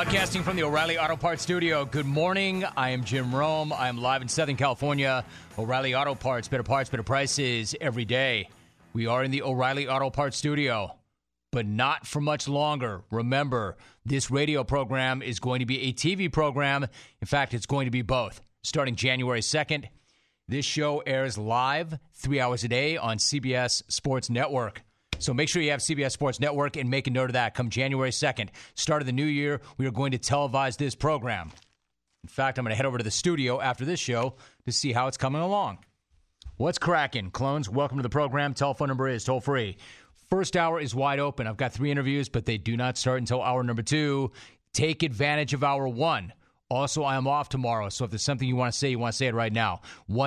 Broadcasting from the O'Reilly Auto Parts studio. Good morning. I am Jim Rome. I am live in Southern California. O'Reilly Auto Parts, better prices every day. We are in the O'Reilly Auto Parts studio, but not for much longer. Remember, this radio program is going to be a TV program. In fact, it's going to be both. Starting January 2nd, this show airs live 3 hours a day on CBS Sports Network. So make sure you have CBS Sports Network and make a note of that. Come January 2nd, start of the new year, we are going to televise this program. In fact, I'm going to head over to the studio after this show to see how it's coming along. What's cracking? Clones, welcome to the program. Telephone number is toll-free. First hour is wide open. I've got 3 interviews, but they do not start until hour number 2. Take advantage of hour 1. Also, I am off tomorrow, so if there's something you want to say it right now.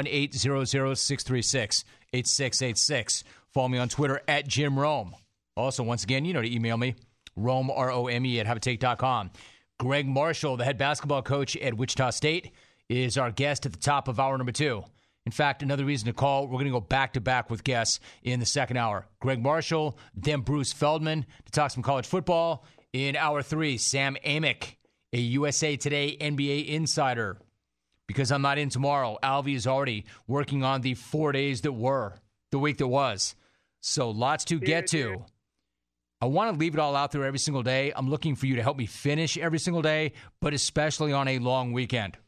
1-800-636-8686. Follow me on Twitter at Jim Rome. Also, once again, you know to email me, Rome, R-O-M-E, @haveatake.com. Greg Marshall, the head basketball coach at Wichita State, is our guest at the top of hour number 2. In fact, another reason to call, we're going to go back-to-back with guests in the second hour. Greg Marshall, then Bruce Feldman to talk some college football. In hour 3, Sam Amick, a USA Today NBA insider. Because I'm not in tomorrow, Alvy is already working on the 4 days that were, the week that was. So lots to get to. I want to leave it all out there every single day. I'm looking for you to help me finish every single day, but especially on a long weekend.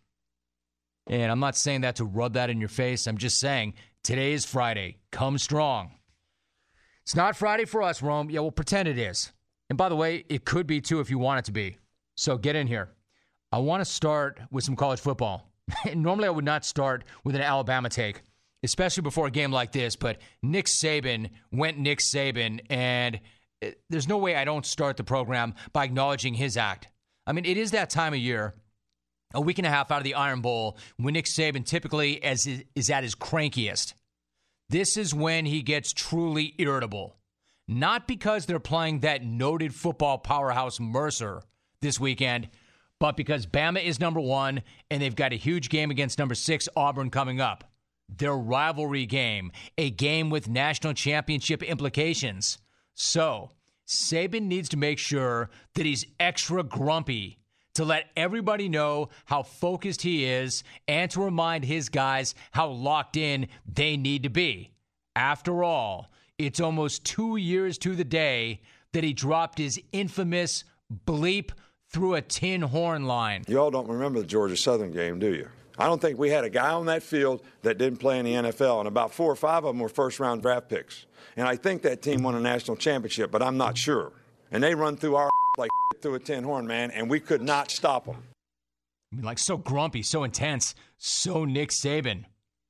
And I'm not saying that to rub that in your face. I'm just saying today is Friday. Come strong. It's not Friday for us, Rome. Yeah, we'll pretend it is. And by the way, it could be too if you want it to be. So get in here. I want to start with some college football. Normally I would not start with an Alabama take, especially before a game like this, but Nick Saban went Nick Saban, and there's no way I don't start the program by acknowledging his act. I mean, it is that time of year, a week and a half out of the Iron Bowl, when Nick Saban typically is at his crankiest. This is when he gets truly irritable. Not because they're playing that noted football powerhouse Mercer this weekend, but because Bama is number 1, and they've got a huge game against number 6 Auburn coming up. Their rivalry game, a game with national championship implications. So, Saban needs to make sure that he's extra grumpy to let everybody know how focused he is and to remind his guys how locked in they need to be. After all, it's almost 2 years to the day that he dropped his infamous bleep through a tin horn line. You all don't remember the Georgia Southern game, do you? I don't think we had a guy on that field that didn't play in the NFL, and about 4 or 5 of them were first-round draft picks. And I think that team won a national championship, but I'm not sure. And they run through our like through a tin horn, man, and we could not stop them. I mean, like so grumpy, so intense, so Nick Saban.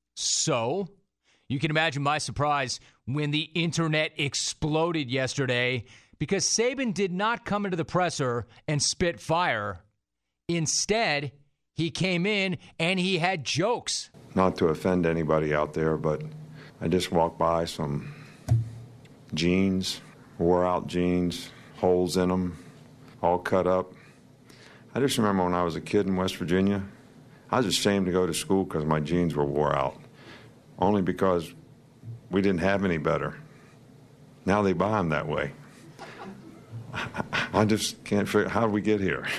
So, you can imagine my surprise when the internet exploded yesterday because Saban did not come into the presser and spit fire. Instead, he came in and he had jokes. Not to offend anybody out there, but I just walked by some jeans, wore-out jeans, holes in them, all cut up. I just remember when I was a kid in West Virginia, I was ashamed to go to school because my jeans were wore out, only because we didn't have any better. Now they buy them that way. I just can't figure how did we get here.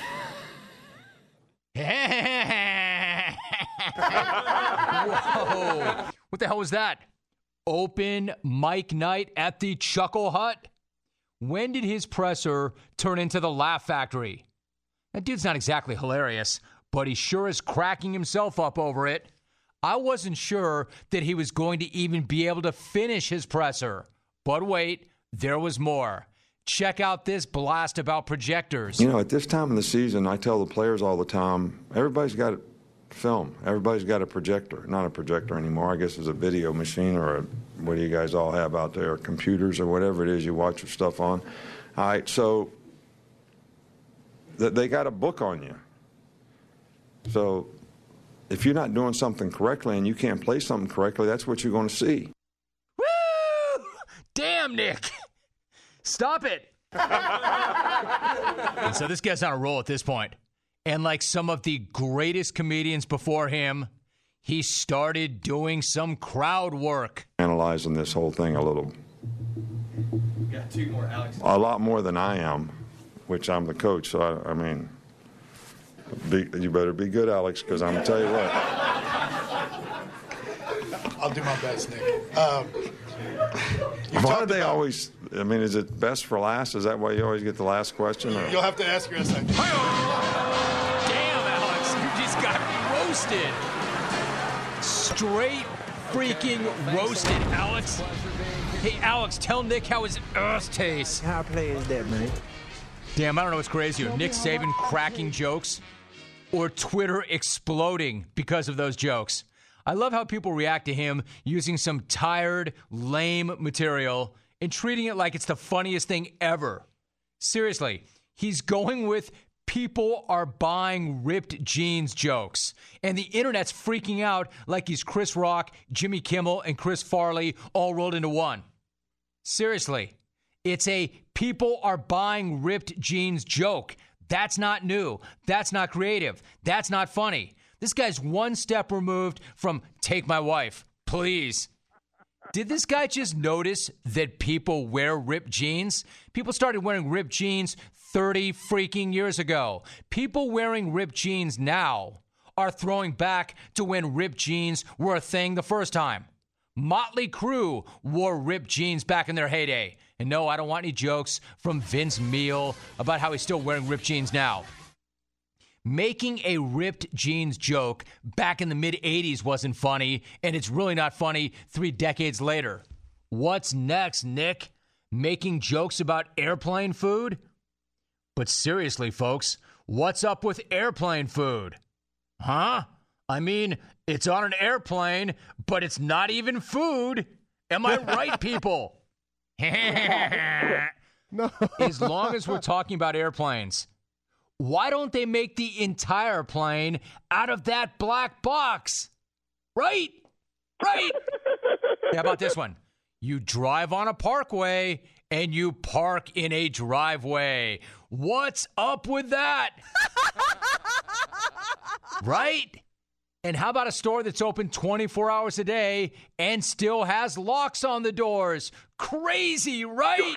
Whoa. What the hell was that? Open mic night at the Chuckle Hut? When did his presser turn into the Laugh Factory? That dude's not exactly hilarious, but he sure is cracking himself up over it. I wasn't sure that he was going to even be able to finish his presser. But wait, there was more. Check out this blast about projectors. You know, at this time of the season, I tell the players all the time, everybody's got film. Everybody's got a projector. Not a projector anymore. I guess it's a video machine or what do you guys all have out there, computers or whatever it is you watch your stuff on. All right, so they got a book on you. So if you're not doing something correctly and you can't play something correctly, that's what you're going to see. Woo! Damn, Nick. Stop it. And so this guy's on a roll at this point. And like some of the greatest comedians before him, he started doing some crowd work. Analyzing this whole thing a little. Got 2 more, Alex. A lot more than I am, which I'm the coach. So, I mean, You better be good, Alex, because I'm going to tell you what. I'll do my best, Nick. Why do they always, I mean, is it best for last? Is that why you always get the last question? Or? You'll have to ask your SID. Damn, Alex, you just got roasted. Straight freaking roasted, Alex. Hey, Alex, tell Nick how his earth tastes. How play is that, man? Damn, I don't know what's crazier. Nick Saban cracking jokes or Twitter exploding because of those jokes. I love how people react to him using some tired, lame material and treating it like it's the funniest thing ever. Seriously, he's going with people are buying ripped jeans jokes. And the internet's freaking out like he's Chris Rock, Jimmy Kimmel, and Chris Farley all rolled into one. Seriously, it's a people are buying ripped jeans joke. That's not new. That's not creative. That's not funny. This guy's one step removed from take my wife, please. Did this guy just notice that people wear ripped jeans? People started wearing ripped jeans 30 freaking years ago. People wearing ripped jeans now are throwing back to when ripped jeans were a thing the first time. Motley Crue wore ripped jeans back in their heyday. And no, I don't want any jokes from Vince Neil about how he's still wearing ripped jeans now. Making a ripped jeans joke back in the mid-'80s wasn't funny, and it's really not funny 3 decades later. What's next, Nick? Making jokes about airplane food? But seriously, folks, what's up with airplane food? Huh? I mean, it's on an airplane, but it's not even food. Am I right, people? No. As long as we're talking about airplanes, why don't they make the entire plane out of that black box? Right? Right? How about this one? You drive on a parkway and you park in a driveway. What's up with that? Right? And how about a store that's open 24 hours a day and still has locks on the doors? Crazy, right?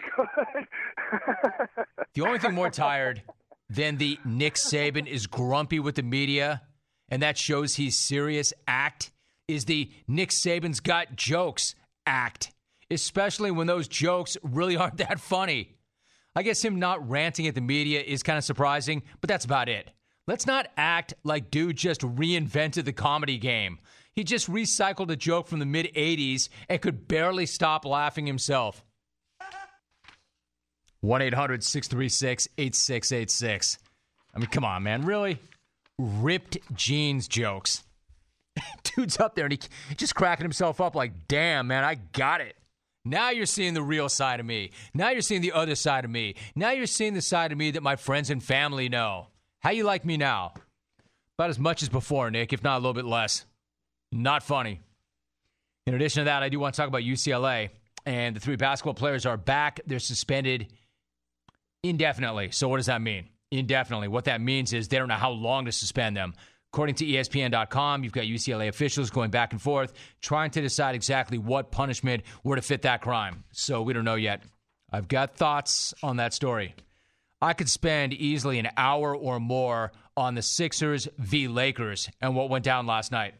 The only thing more tired than the Nick Saban is grumpy with the media, and that shows he's serious act, is the Nick Saban's got jokes act, especially when those jokes really aren't that funny. I guess him not ranting at the media is kind of surprising, but that's about it. Let's not act like dude just reinvented the comedy game. He just recycled a joke from the mid-'80s and could barely stop laughing himself. 1-800-636-8686. I mean, come on, man. Really? Ripped jeans jokes. Dude's up there and he just cracking himself up like, damn, man, I got it. Now you're seeing the real side of me. Now you're seeing the other side of me. Now you're seeing the side of me that my friends and family know. How you like me now? About as much as before, Nick, if not a little bit less. Not funny. In addition to that, I do want to talk about UCLA. And the 3 basketball players are back. They're suspended indefinitely. So what does that mean? Indefinitely. What that means is they don't know how long to suspend them. According to ESPN.com, you've got UCLA officials going back and forth, trying to decide exactly what punishment were to fit that crime. So we don't know yet. I've got thoughts on that story. I could spend easily an hour or more on the Sixers v. Lakers and what went down last night.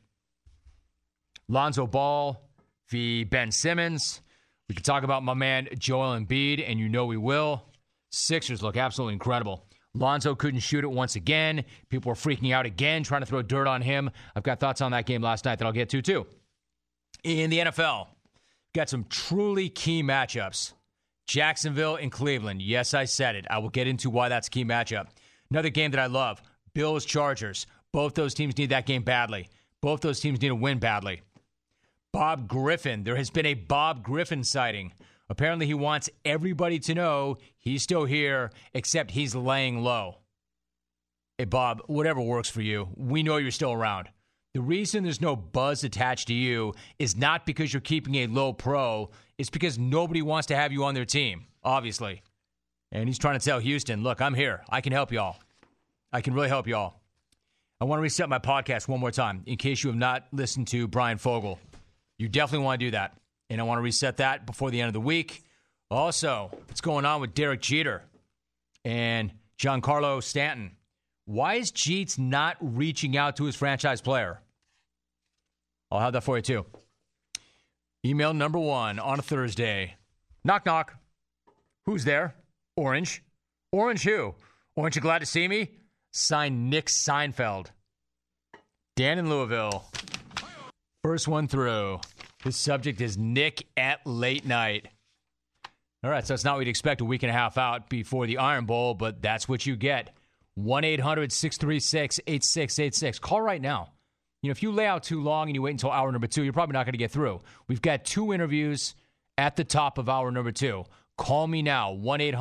Lonzo Ball v. Ben Simmons. We could talk about my man Joel Embiid, and you know we will. Sixers look absolutely incredible. Lonzo couldn't shoot it once again. People were freaking out again, trying to throw dirt on him. I've got thoughts on that game last night that I'll get to, too. In the NFL, got some truly key matchups. Jacksonville and Cleveland. Yes, I said it. I will get into why that's a key matchup. Another game that I love, Bills-Chargers. Both those teams need that game badly. Both those teams need a win badly. Bob Griffin. There has been a Bob Griffin sighting. Apparently he wants everybody to know he's still here, except he's laying low. Hey, Bob, whatever works for you. We know you're still around. The reason there's no buzz attached to you is not because you're keeping a low pro. It's because nobody wants to have you on their team, obviously. And he's trying to tell Houston, look, I'm here. I can help y'all. I can really help y'all. I want to reset my podcast one more time in case you have not listened to Brian Fogel. You definitely want to do that. And I want to reset that before the end of the week. Also, what's going on with Derek Jeter and Giancarlo Stanton? Why is Jeets not reaching out to his franchise player? I'll have that for you, too. Email number 1 on a Thursday. Knock, knock. Who's there? Orange. Orange who? Orange, you glad to see me? Signed Nick Seinfeld. Dan in Louisville. First one through. The subject is Nick at late night. All right, so it's not what you'd expect a week and a half out before the Iron Bowl, but that's what you get. 1-800-636-8686. Call right now. You know, if you lay out too long and you wait until hour number 2, you're probably not going to get through. We've got 2 interviews at the top of hour number 2. Call me now,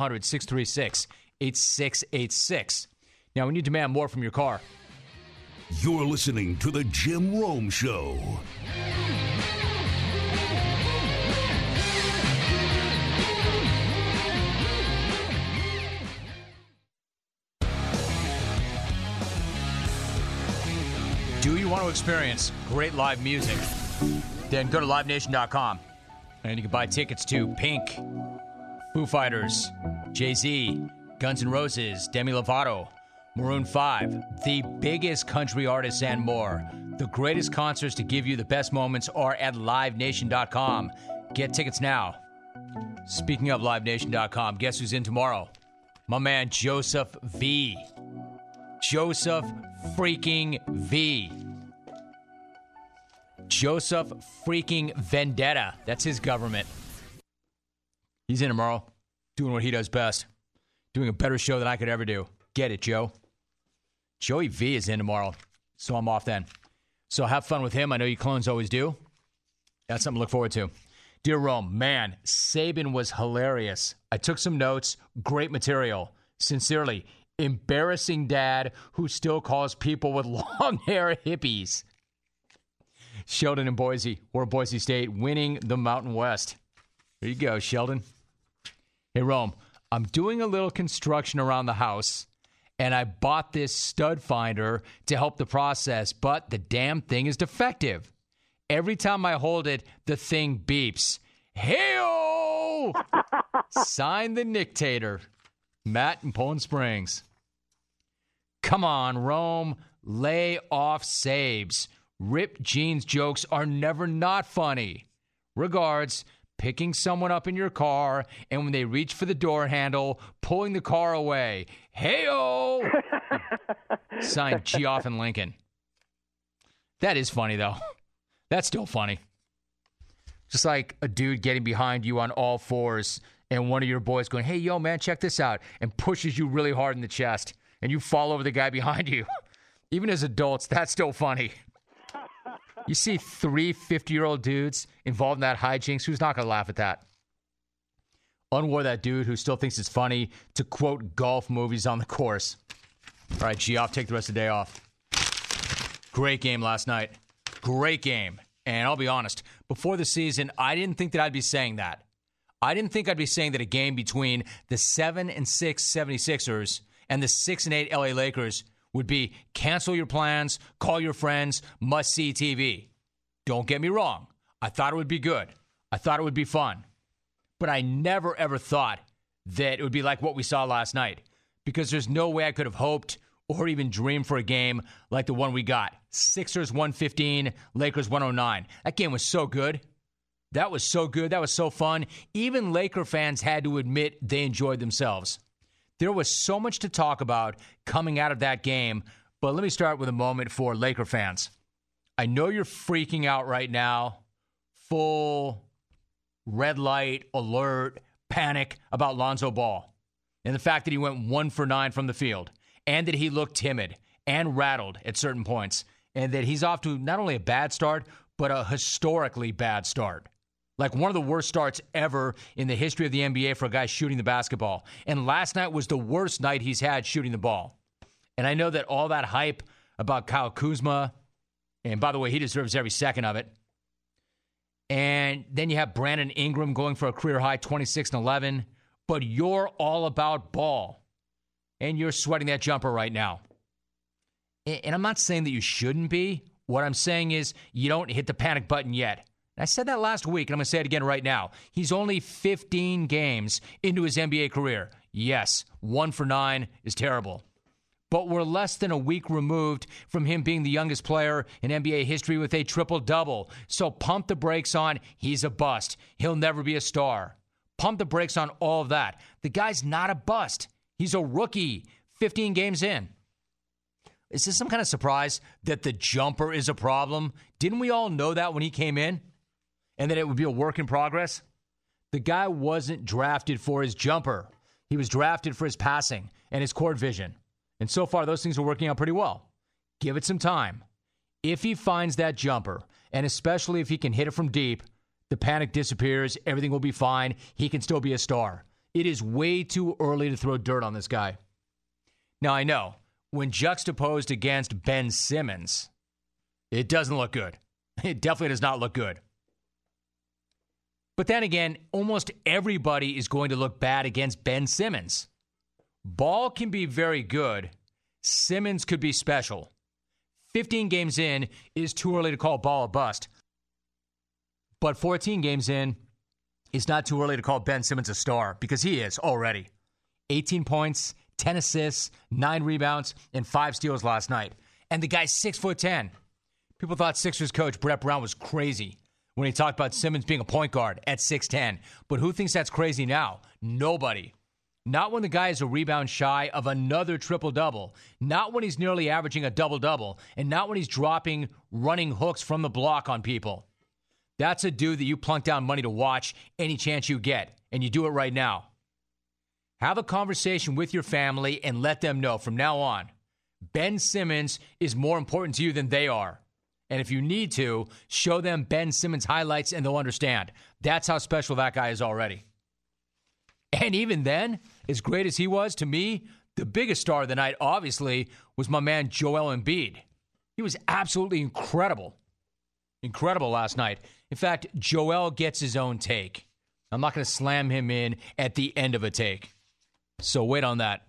1-800-636-8686. Now, when you demand more from your car. You're listening to The Jim Rome Show. Do you want to experience great live music? Then go to livenation.com and you can buy tickets to Pink, Foo Fighters, Jay-Z, Guns N' Roses, Demi Lovato, Maroon 5, the biggest country artists and more. The greatest concerts to give you the best moments are at livenation.com. Get tickets now. Speaking of livenation.com, guess who's in tomorrow? My man Joseph V. Joseph freaking V. Joseph freaking Vendetta. That's his government. He's in tomorrow, doing what he does best. Doing a better show than I could ever do. Get it, Joe? Joey V is in tomorrow, so I'm off then. So have fun with him. I know you clones always do. That's something to look forward to. Dear Rome, man, Saban was hilarious. I took some notes. Great material. Sincerely, embarrassing dad who still calls people with long hair hippies. Sheldon in Boise, or Boise State, winning the Mountain West. There you go, Sheldon. Hey, Rome, I'm doing a little construction around the house, and I bought this stud finder to help the process, but the damn thing is defective. Every time I hold it, the thing beeps. Hey-o! Sign the Nictator. Matt in Poland Springs. Come on, Rome. Lay off Sabes. Ripped jeans jokes are never not funny. Regards, picking someone up in your car, and when they reach for the door handle, pulling the car away. Hey-o! Signed Geoff in Lincoln. That is funny, though. That's still funny. Just like a dude getting behind you on all fours and one of your boys going, hey, yo, man, check this out, and pushes you really hard in the chest, and you fall over the guy behind you. Even as adults, that's still funny. You see 3 50-year-old dudes involved in that hijinks, who's not going to laugh at that? Unwar that dude who still thinks it's funny to quote golf movies on the course. All right, Geoff, take the rest of the day off. Great game last night. Great game. And I'll be honest, before the season, I didn't think that I'd be saying that. I didn't think I'd be saying that a game between the 7-6 76ers and the 6-8 LA Lakers would be cancel your plans, call your friends, must-see TV. Don't get me wrong. I thought it would be good. I thought it would be fun. But I never, ever thought that it would be like what we saw last night, because there's no way I could have hoped or even dreamed for a game like the one we got. Sixers 115, Lakers 109. That game was so good. That was so good. That was so fun. Even Laker fans had to admit they enjoyed themselves. There was so much to talk about coming out of that game, but let me start with a moment for Laker fans. I know you're freaking out right now, full red light, alert, panic about Lonzo Ball and the fact that he went 1 for 9 from the field and that he looked timid and rattled at certain points and that he's off to not only a bad start, but a historically bad start. Like one of the worst starts ever in the history of the NBA for a guy shooting the basketball. And last night was the worst night he's had shooting the ball. And I know that all that hype about Kyle Kuzma, and by the way, he deserves every second of it. And then you have Brandon Ingram going for a career-high 26 and 11. But you're all about ball. And you're sweating that jumper right now. And I'm not saying that you shouldn't be. What I'm saying is you don't hit the panic button yet. I said that last week, and I'm going to say it again right now. He's only 15 games into his NBA career. Yes, 1 for 9 is terrible. but we're less than a week removed from him being the youngest player in NBA history with a triple-double. So pump the brakes on, he's a bust. He'll never be a star. Pump the brakes on all of that. The guy's not a bust. He's a rookie, 15 games in. Is this some kind of surprise that the jumper is a problem? Didn't we all know that when he came in? And that it would be a work in progress? The guy wasn't drafted for his jumper. He was drafted for his passing and his court vision. And so far, those things are working out pretty well. Give it some time. If he finds that jumper, and especially if he can hit it from deep, the panic disappears, everything will be fine, he can still be a star. It is way too early to throw dirt on this guy. Now, I know, when juxtaposed against Ben Simmons, it doesn't look good. It definitely does not look good. But then again, almost everybody is going to look bad against Ben Simmons. Ball can be very good. Simmons could be special. 15 games in is too early to call Ball a bust. But 14 games in is not too early to call Ben Simmons a star, because he is already. 18 points, 10 assists, 9 rebounds, and 5 steals last night. And the guy's 6'10". People thought Sixers coach Brett Brown was crazy when he talked about Simmons being a point guard at 6'10". But who thinks that's crazy now? Nobody. Not when the guy is a rebound shy of another triple-double. Not when he's nearly averaging a double-double. And not when he's dropping running hooks from the block on people. That's a dude that you plunk down money to watch any chance you get. And you do it right now. Have a conversation with your family and let them know from now on, Ben Simmons is more important to you than they are. And if you need to, show them Ben Simmons highlights and they'll understand. That's how special that guy is already. And even then, as great as he was, to me, the biggest star of the night, obviously, was my man Joel Embiid. He was absolutely incredible. Incredible last night. In fact, Joel gets his own take. I'm not going to slam him in at the end of a take. So wait on that.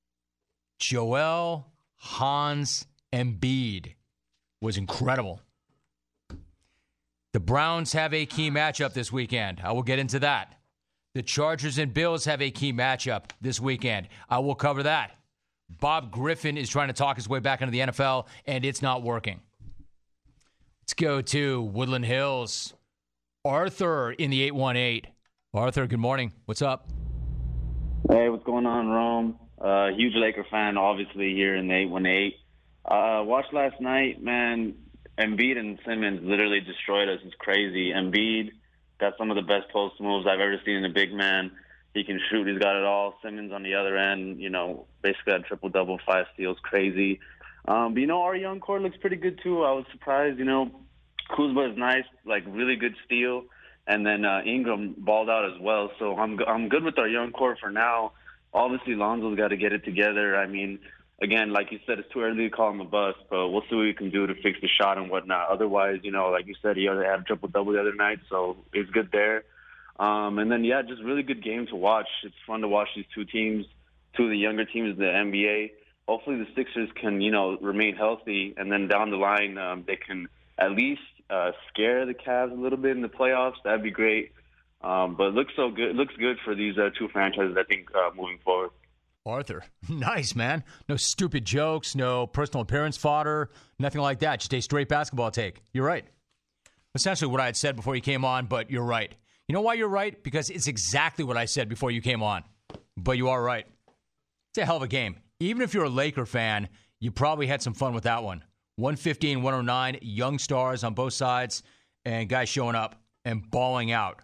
Joel Hans Embiid was incredible. The Browns have a key matchup this weekend. I will get into that. The Chargers and Bills have a key matchup this weekend. I will cover that. Bob Griffin is trying to talk his way back into the NFL, and it's not working. Let's go to Woodland Hills. Arthur in the 818. Arthur, good morning. What's up? Hey, what's going on, Rome? Huge Laker fan, obviously, here in the 818. Watched last night, man. Embiid and Simmons literally destroyed us. It's crazy. Embiid got some of the best post moves I've ever seen in a big man. He can shoot. He's got it all. Simmons on the other end, basically had triple-double, 5 steals. Crazy. But, our young core looks pretty good, too. I was surprised, Kuzma is nice, really good steal. And then Ingram balled out as well. So I'm good with our young core for now. Obviously, Lonzo's got to get it together. I mean, again, like you said, it's too early to call him a bust, but we'll see what we can do to fix the shot and whatnot. Otherwise, like you said, he had a triple-double the other night, so it's good there. And then, just really good game to watch. It's fun to watch these two teams, two of the younger teams in the NBA. Hopefully the Sixers can, remain healthy, and then down the line they can at least scare the Cavs a little bit in the playoffs. That'd be great. But it looks so good. It looks good for these two franchises, I think, moving forward. Arthur, nice, man. No stupid jokes, no personal appearance fodder, nothing like that. Just a straight basketball take. You're right. Essentially what I had said before you came on, but you're right. You know why you're right? Because it's exactly what I said before you came on. But you are right. It's a hell of a game. Even if you're a Laker fan, you probably had some fun with that one. 115, 109, young stars on both sides, and guys showing up and balling out.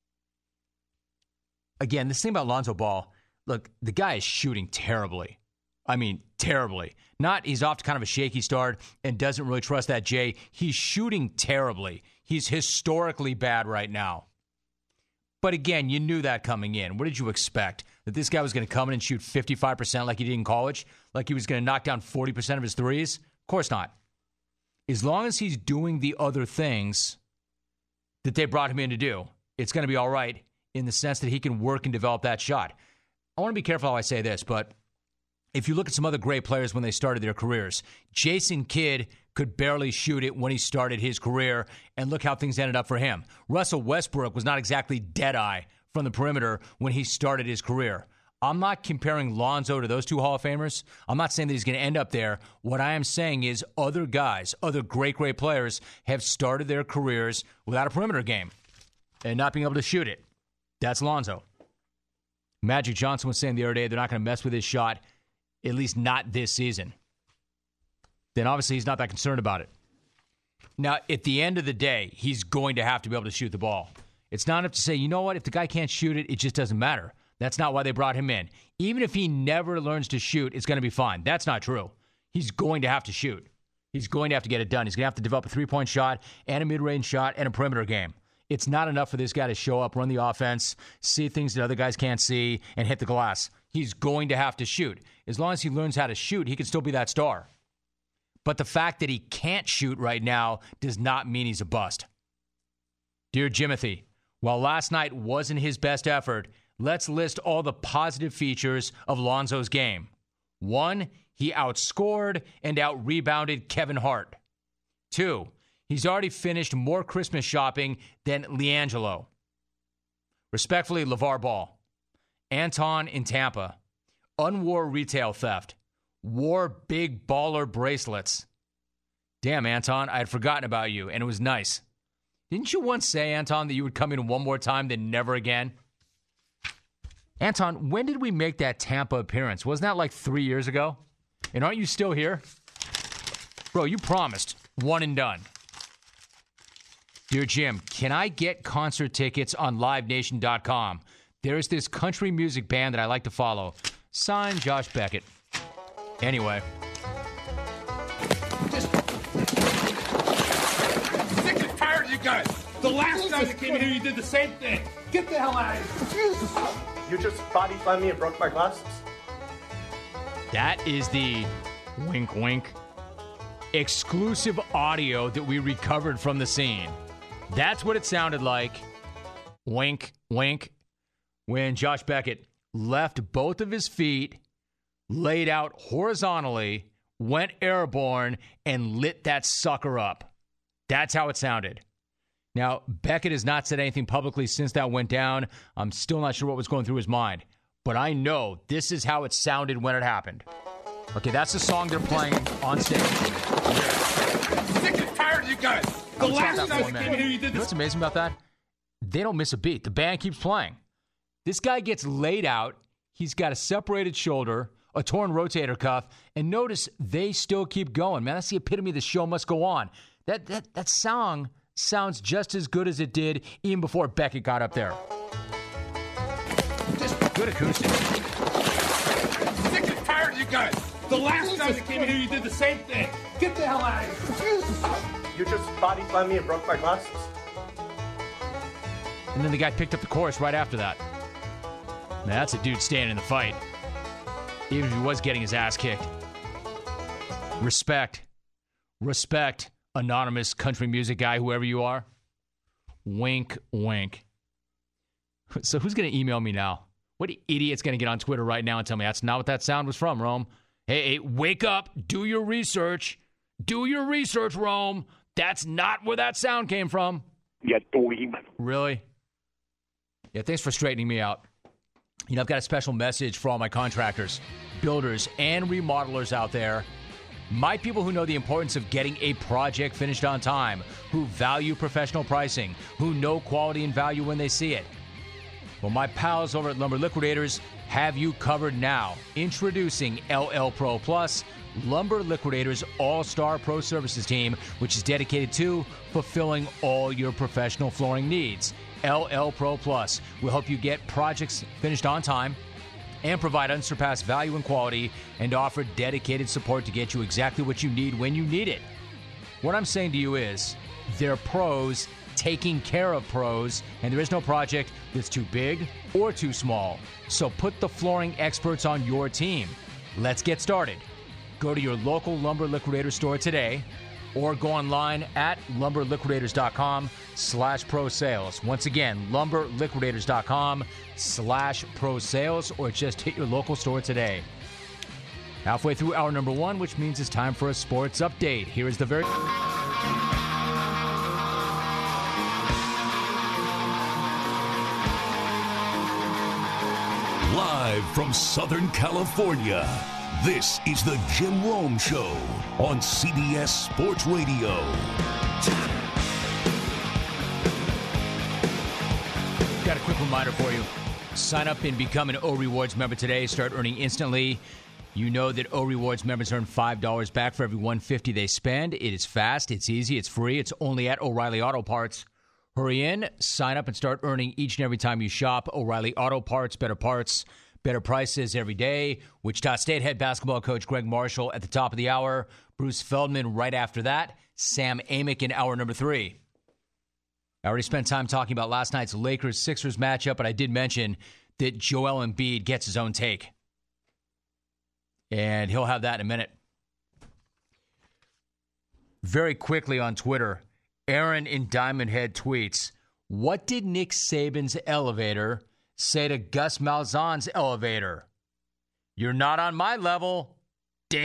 Again, this thing about Lonzo Ball, look, the guy is shooting terribly. I mean, terribly. Not he's off to kind of a shaky start and doesn't really trust that J. He's shooting terribly. He's historically bad right now. But again, you knew that coming in. What did you expect? That this guy was going to come in and shoot 55% like he did in college? Like he was going to knock down 40% of his threes? Of course not. As long as he's doing the other things that they brought him in to do, it's going to be all right in the sense that he can work and develop that shot. I want to be careful how I say this, but if you look at some other great players when they started their careers, Jason Kidd could barely shoot it when he started his career, and look how things ended up for him. Russell Westbrook was not exactly dead-eye from the perimeter when he started his career. I'm not comparing Lonzo to those two Hall of Famers. I'm not saying that he's going to end up there. What I am saying is other guys, other great players have started their careers without a perimeter game and not being able to shoot it. That's Lonzo. Magic Johnson was saying the other day they're not going to mess with his shot, at least not this season. Then obviously he's not that concerned about it. Now, at the end of the day, he's going to have to be able to shoot the ball. It's not enough to say, you know what, if the guy can't shoot it, it just doesn't matter. That's not why they brought him in. Even if he never learns to shoot, it's going to be fine. That's not true. He's going to have to shoot. He's going to have to get it done. He's going to have to develop a three-point shot and a mid-range shot and a perimeter game. It's not enough for this guy to show up, run the offense, see things that other guys can't see, and hit the glass. He's going to have to shoot. As long as he learns how to shoot, he can still be that star. But the fact that he can't shoot right now does not mean he's a bust. Dear Jimothy, while last night wasn't his best effort, let's list all the positive features of Lonzo's game. 1, he outscored and out-rebounded Kevin Hart. 2, he's already finished more Christmas shopping than LiAngelo. Respectfully, LeVar Ball. Anton in Tampa. Unwore retail theft. Wore big baller bracelets. Damn, Anton, I had forgotten about you, and it was nice. Didn't you once say, Anton, that you would come in one more time, then never again? Anton, when did we make that Tampa appearance? Wasn't that like 3 years ago? And aren't you still here? Bro, you promised. One and done. Dear Jim, can I get concert tickets on LiveNation.com? There's this country music band that I like to follow. Signed, Josh Beckett. Anyway. Sick and tired of you guys. The last time you came in here, you did the same thing. Get the hell out of here. You just body slammed me and broke my glasses. That is the wink, wink exclusive audio that we recovered from the scene. That's what it sounded like. Wink, wink. When Josh Beckett left both of his feet laid out horizontally, went airborne, and lit that sucker up. That's how it sounded. Now, Beckett has not said anything publicly since that went down. I'm still not sure what was going through his mind. But I know this is how it sounded when it happened. Okay, that's the song they're playing on stage. Sick and tired of you guys. The last time you came in here, you did You know what's amazing about that? They don't miss a beat. The band keeps playing. This guy gets laid out. He's got a separated shoulder, a torn rotator cuff, and notice they still keep going. Man, that's the epitome of the show must go on. That song sounds just as good as it did even before Beckett got up there. Just good acoustics. Sick and tired of you guys. The last time you came in here, you did the same thing. Get the hell out of here. You just body slammed me and broke my glasses. And then the guy picked up the chorus right after that. Man, that's a dude staying in the fight. Even if he was getting his ass kicked. Respect. Respect, anonymous country music guy, whoever you are. Wink, wink. So who's going to email me now? What idiot's going to get on Twitter right now and tell me that's not what that sound was from, Rome? Hey, wake up. Do your research. Do your research, Rome. That's not where that sound came from. Yeah, dweeb. Really? Yeah, thanks for straightening me out. You know, I've got a special message for all my contractors, builders, and remodelers out there. My people who know the importance of getting a project finished on time, who value professional pricing, who know quality and value when they see it. Well, my pals over at Lumber Liquidators have you covered now. Introducing LL Pro Plus, Lumber Liquidators All-Star Pro Services Team, which is dedicated to fulfilling all your professional flooring needs. LL Pro Plus will help you get projects finished on time and provide unsurpassed value and quality and offer dedicated support to get you exactly what you need when you need it. What I'm saying to you is they're pros taking care of pros, and there is no project that's too big or too small. So put the flooring experts on your team. Let's get started. Go to your local Lumber Liquidator store today or go online at lumberliquidators.com/pro sales. Once again, lumberliquidators.com/pro sales, or just hit your local store today. Halfway through hour number one, which means it's time for a sports update. Here is the very... Live from Southern California, this is the Jim Rome Show on CBS Sports Radio. Got a quick reminder for you. Sign up and become an O Rewards member today. Start earning instantly. You know that O Rewards members earn $5 back for every $150 they spend. It is fast, it's easy, it's free. It's only at O'Reilly Auto Parts. Hurry in, sign up, and start earning each and every time you shop. O'Reilly Auto Parts, better prices every day. Wichita State head basketball coach Greg Marshall at the top of the hour. Bruce Feldman right after that. Sam Amick in hour number 3. I already spent time talking about last night's Lakers-Sixers matchup, but I did mention that Joel Embiid gets his own take. And he'll have that in a minute. Very quickly on Twitter, Aaron in Diamond Head tweets, what did Nick Saban's elevator say to Gus Malzahn's elevator? You're not on my level. Ding.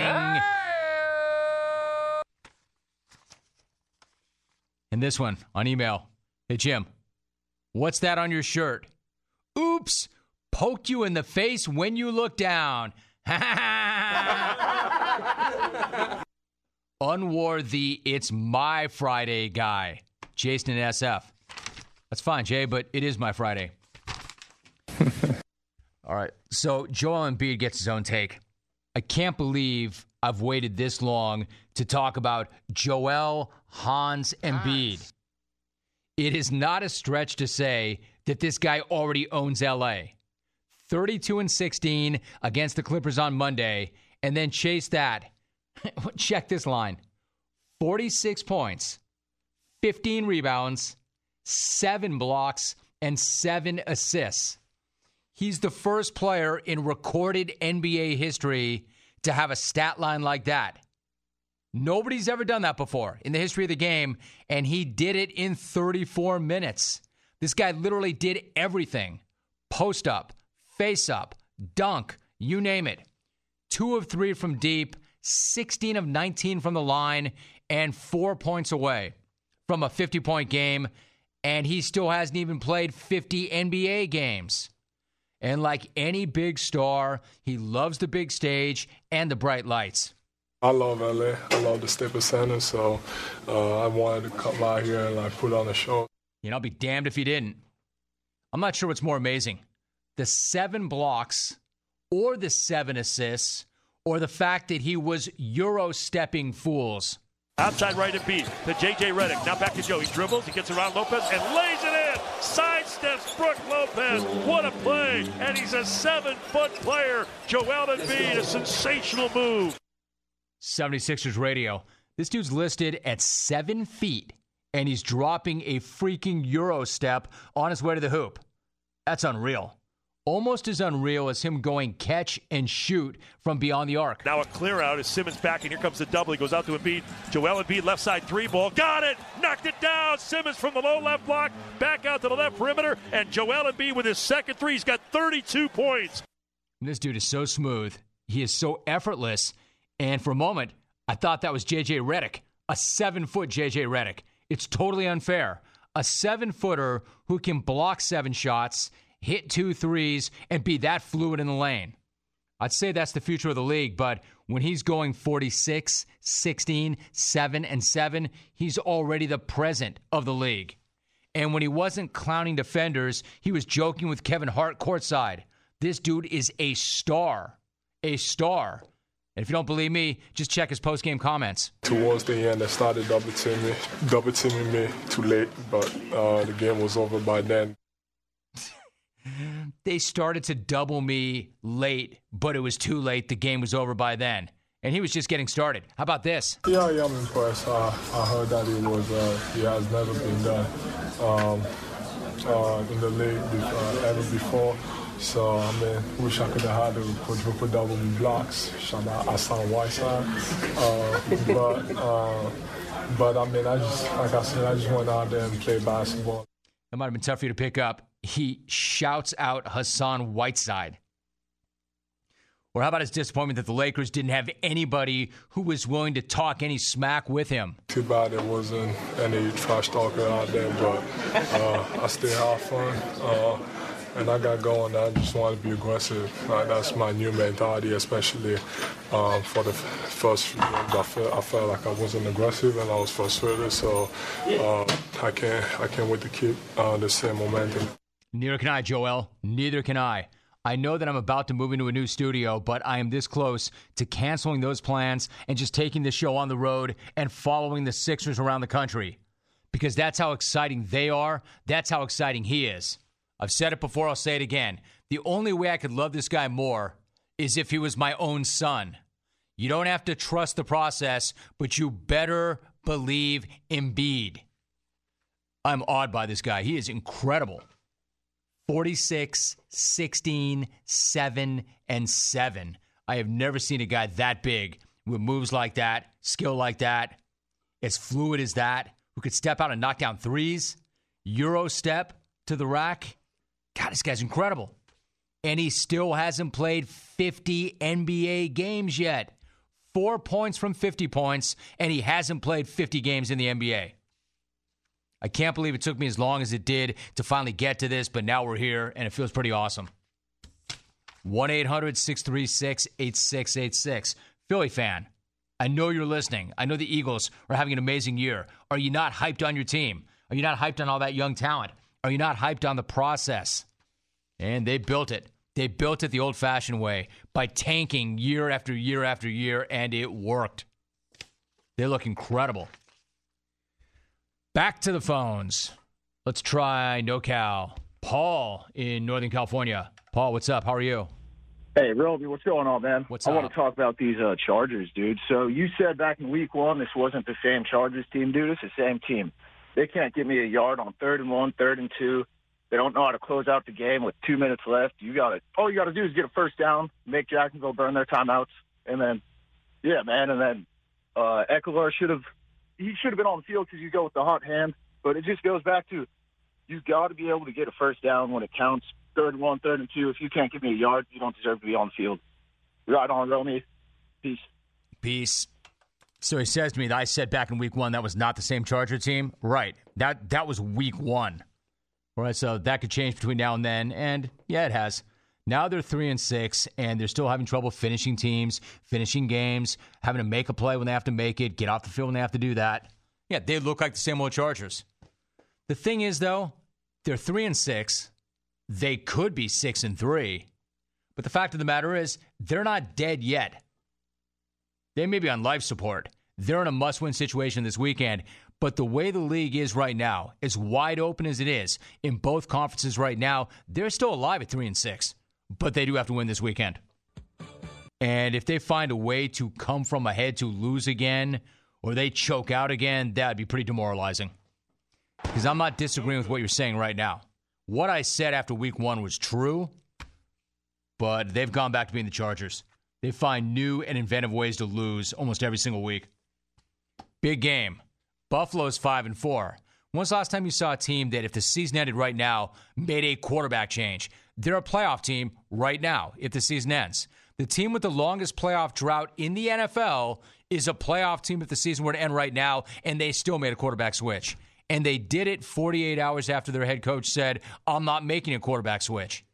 And this one on email. Hey, Jim, what's that on your shirt? Oops, poked you in the face when you look down. Unworthy, it's my Friday guy. Jason in SF. That's fine, Jay, but it is my Friday. All right, so Joel Embiid gets his own take. I can't believe I've waited this long to talk about Joel Hans Embiid. It is not a stretch to say that this guy already owns L.A. 32-16 against the Clippers on Monday, and then chase that. Check this line. 46 points, 15 rebounds, 7 blocks, and 7 assists. He's the first player in recorded NBA history to have a stat line like that. Nobody's ever done that before in the history of the game, and he did it in 34 minutes. This guy literally did everything. Post up, face up, dunk, you name it. 2 of 3 from deep, 16 of 19 from the line, and 4 points away from a 50-point game, and he still hasn't even played 50 NBA games. And like any big star, he loves the big stage and the bright lights. I love LA. I love the Staples Center, so I wanted to come out here and put on a show. You know, I'll be damned if he didn't. I'm not sure what's more amazing, the 7 blocks or the 7 assists or the fact that he was Euro-stepping fools. Outside right and beat to J.J. Redick. Now back to Joe. He dribbles. He gets around Lopez and lays it in. Sidesteps Brook Lopez. What a play. And he's a 7-foot player. Joel Embiid, a sensational move. 76ers radio. This dude's listed at 7 feet, and he's dropping a freaking Euro step on his way to the hoop. That's unreal. Almost as unreal as him going catch and shoot from beyond the arc. Now a clear out as Simmons back, and here comes the double. He goes out to Embiid. Joel Embiid, left side 3 ball. Got it! Knocked it down. Simmons from the low left block. Back out to the left perimeter. And Joel Embiid with his second 3. He's got 32 points. And this dude is so smooth. He is so effortless. And for a moment, I thought that was J.J. Redick, a 7-foot J.J. Redick. It's totally unfair. A 7-footer who can block 7 shots, hit 2 threes, and be that fluid in the lane. I'd say that's the future of the league, but when he's going 46, 16, 7, and 7, he's already the present of the league. And when he wasn't clowning defenders, he was joking with Kevin Hart courtside. This dude is a star. A star. And if you don't believe me, just check his post-game comments. Towards the end, they started double-teaming me too late, but the game was over by then. They started to double me late, but it was too late. The game was over by then. And he was just getting started. How about this? Yeah, I'm impressed. I heard that he has never been done in the league ever before. So, I mean, wish I could have had a quadruple double blocks. Shout out Hassan Whiteside. But I mean, I just went out there and played basketball. That might have been tough for you to pick up. He shouts out Hassan Whiteside. Or how about his disappointment that the Lakers didn't have anybody who was willing to talk any smack with him? Too bad there wasn't any trash talker out there, but I still have fun. and I got going. I just want to be aggressive. That's my new mentality, especially for the first few games. I felt like I wasn't aggressive and I was frustrated. So I can't wait to keep the same momentum. Neither can I, Joel. Neither can I. I know that I'm about to move into a new studio, but I am this close to canceling those plans and just taking the show on the road and following the Sixers around the country. Because that's how exciting they are. That's how exciting he is. I've said it before, I'll say it again. The only way I could love this guy more is if he was my own son. You don't have to trust the process, but you better believe Embiid. I'm awed by this guy. He is incredible. 46, 16, 7, and 7. I have never seen a guy that big with moves like that, skill like that, as fluid as that, who could step out and knock down threes, Euro step to the rack. God, this guy's incredible. And he still hasn't played 50 NBA games yet. 4 points from 50 points, and he hasn't played 50 games in the NBA. I can't believe it took me as long as it did to finally get to this, but now we're here, and it feels pretty awesome. 1-800-636-8686. Philly fan, I know you're listening. I know the Eagles are having an amazing year. Are you not hyped on your team? Are you not hyped on all that young talent? Are you not hyped on the process? And they built it. They built it the old-fashioned way by tanking year after year after year, and it worked. They look incredible. Back to the phones. Let's try NoCal. Paul in Northern California. Paul, what's up? How are you? Hey, Roby, what's going on, man? What's I up? want to talk about these Chargers, dude. So you said back in week 1 this wasn't the same Chargers team, dude. It's the same team. They can't give me a yard on 3rd and 1, 3rd and 2. They don't know how to close out the game with 2 minutes left. All you got to do is get a first down, make Jacksonville burn their timeouts, and then, yeah, man. And then Ekeler should have been on the field because you go with the hot hand. But it just goes back to you got to be able to get a first down when it counts. 3rd and 1, 3rd and 2. If you can't give me a yard, you don't deserve to be on the field. Right on, Romy. Peace. Peace. So he says to me that I said back in week 1 that was not the same Charger team. Right. That was week 1. All right, so that could change between now and then. And, yeah, it has. Now they're 3-6, and they're still having trouble finishing teams, finishing games, having to make a play when they have to make it, get off the field when they have to do that. Yeah, they look like the same old Chargers. The thing is, though, they're 3-6. They could be 6-3. But the fact of the matter is, they're not dead yet. They may be on life support. They're in a must-win situation this weekend. But the way the league is right now, as wide open as it is in both conferences right now, they're still alive at 3-6. But they do have to win this weekend. And if they find a way to come from ahead to lose again, or they choke out again, that'd be pretty demoralizing. Because I'm not disagreeing with what you're saying right now. What I said after week 1 was true, but they've gone back to being the Chargers. They find new and inventive ways to lose almost every single week. Big game. Buffalo's 5-4. When's the last time you saw a team that, if the season ended right now, made a quarterback change? They're a playoff team right now if the season ends. The team with the longest playoff drought in the NFL is a playoff team if the season were to end right now, and they still made a quarterback switch. And they did it 48 hours after their head coach said, I'm not making a quarterback switch.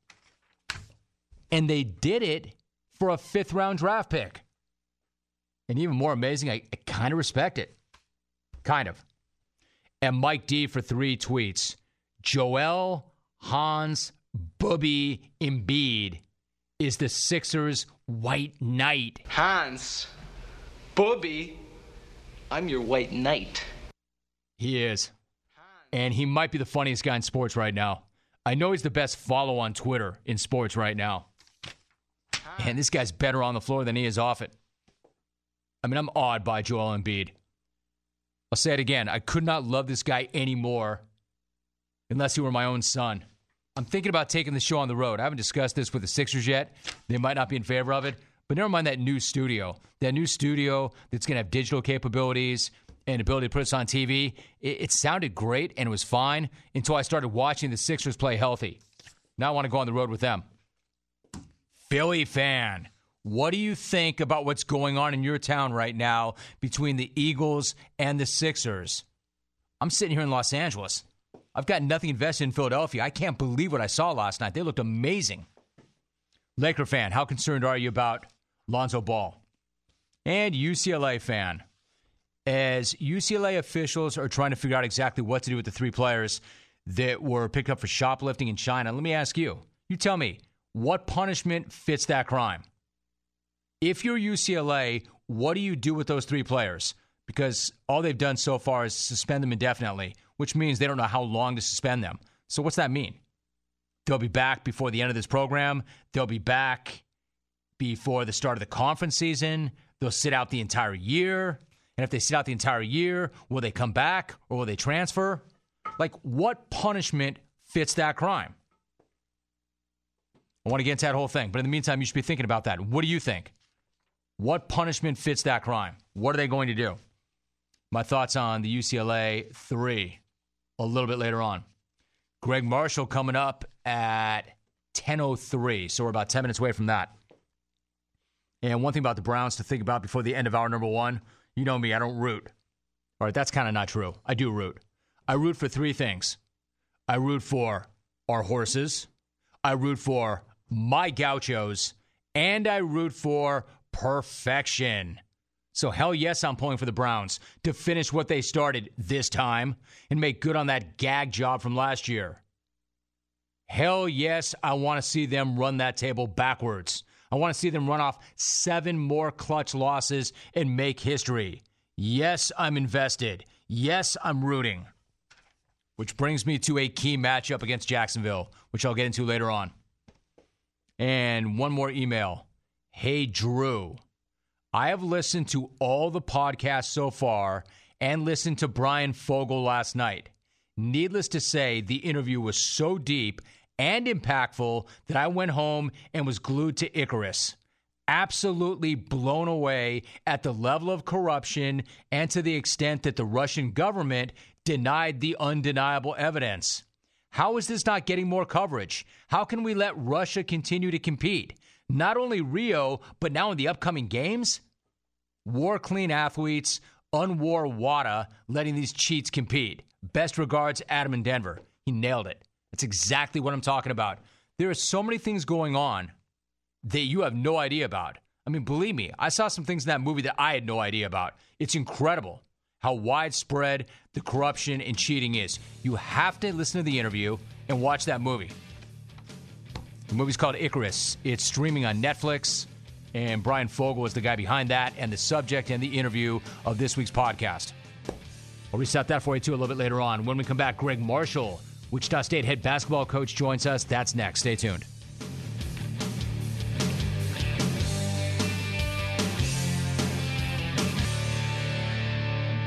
And they did it for a 5th-round draft pick. And even more amazing, I kind of respect it. Kind of. And Mike D for 3 tweets. Joel, Hans, Bubby, Embiid is the Sixers' white knight. Hans, Bubby, I'm your white knight. He is. And he might be the funniest guy in sports right now. I know he's the best follow on Twitter in sports right now. And this guy's better on the floor than he is off it. I mean, I'm awed by Joel Embiid. I'll say it again. I could not love this guy anymore unless he were my own son. I'm thinking about taking the show on the road. I haven't discussed this with the Sixers yet. They might not be in favor of it. But never mind that new studio. That new studio that's going to have digital capabilities and ability to put us on TV. It sounded great and it was fine until I started watching the Sixers play healthy. Now I want to go on the road with them. Philly fan, what do you think about what's going on in your town right now between the Eagles and the Sixers? I'm sitting here in Los Angeles. I've got nothing invested in Philadelphia. I can't believe what I saw last night. They looked amazing. Laker fan, how concerned are you about Lonzo Ball? And UCLA fan, as UCLA officials are trying to figure out exactly what to do with the 3 players that were picked up for shoplifting in China, let me ask you. You tell me, what punishment fits that crime? If you're UCLA, what do you do with those 3 players? Because all they've done so far is suspend them indefinitely, which means they don't know how long to suspend them. So what's that mean? They'll be back before the end of this program. They'll be back before the start of the conference season. They'll sit out the entire year. And if they sit out the entire year, will they come back or will they transfer? Like, what punishment fits that crime? I want to get into that whole thing. But in the meantime, you should be thinking about that. What do you think? What punishment fits that crime? What are they going to do? My thoughts on the UCLA 3 a little bit later on. Greg Marshall coming up at 10:03. So we're about 10 minutes away from that. And one thing about the Browns to think about before the end of hour number 1, you know me, I don't root. All right, that's kind of not true. I do root. I root for 3 things. I root for our horses. I root for my gauchos. And I root for perfection. So hell yes, I'm pulling for the Browns to finish what they started this time and make good on that gag job from last year. Hell yes, I want to see them run that table backwards. I want to see them run off 7 more clutch losses and make history. Yes, I'm invested. Yes, I'm rooting. Which brings me to a key matchup against Jacksonville, which I'll get into later on. And one more email. Hey, Drew. I have listened to all the podcasts so far and listened to Brian Fogel last night. Needless to say, the interview was so deep and impactful that I went home and was glued to Icarus. Absolutely blown away at the level of corruption and to the extent that the Russian government denied the undeniable evidence. How is this not getting more coverage? How can we let Russia continue to compete? Not only Rio, but now in the upcoming games? War clean athletes, unwar WADA, letting these cheats compete. Best regards, Adam in Denver. He nailed it. That's exactly what I'm talking about. There are so many things going on that you have no idea about. I mean, believe me, I saw some things in that movie that I had no idea about. It's incredible how widespread the corruption and cheating is. You have to listen to the interview and watch that movie. The movie's called Icarus. It's streaming on Netflix, and Brian Fogel is the guy behind that and the subject and the interview of this week's podcast. I'll reset that for you, too, a little bit later on. When we come back, Greg Marshall, Wichita State head basketball coach, joins us. That's next. Stay tuned.